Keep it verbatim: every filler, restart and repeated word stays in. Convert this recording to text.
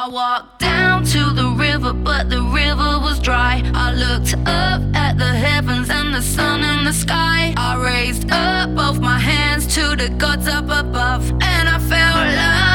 I walked down to the river, but the river was dry. I looked up at the heavens and the sun in the sky. I raised up both my hands to the gods up above, and I felt love.